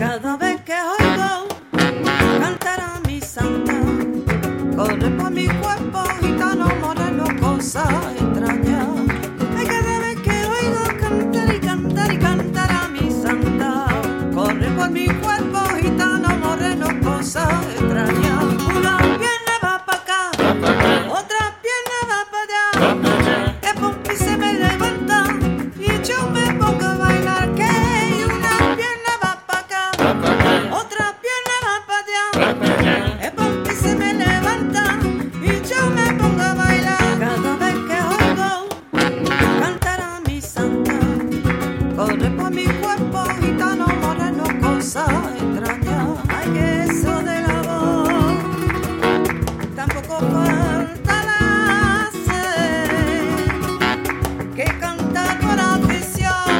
Cada vez que oigo cantar a mi santa, corre por mi cuerpo gitano moreno, cosa extraña. Ay, cada vez que oigo cantar y cantar y cantar a mi santa, corre por mi cuerpo gitano moreno, cosa extraña. Una pierna va para acá, otra pierna va para allá, el pompi se me levanta y yo me pongo a bailar. Que una pierna va para acá, otra pierna va para allá, el pompi se me levanta y yo me pongo a bailar. Cada vez que oigo cantar a mi santa, corre por mi cuerpo gitano moreno, cosa extraña. Ay, que eso de la voz tampoco falta la sed, que cantar por afición,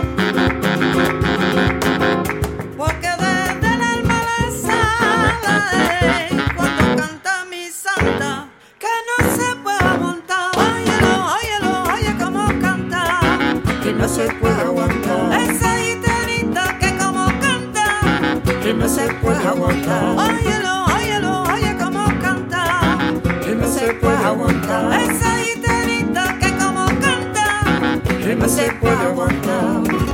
porque desde el alma le sale cuando canta mi santa, que no se puede aguantar. Óyelo, óyelo, oye cómo canta, que no se puede aguantar. Esa gitanita que como canta, que no se puede aguantar. Óyelo, óyelo, oye cómo canta, que no se puede aguantar. Esa gitanita que como canta, que no se puede aguantar.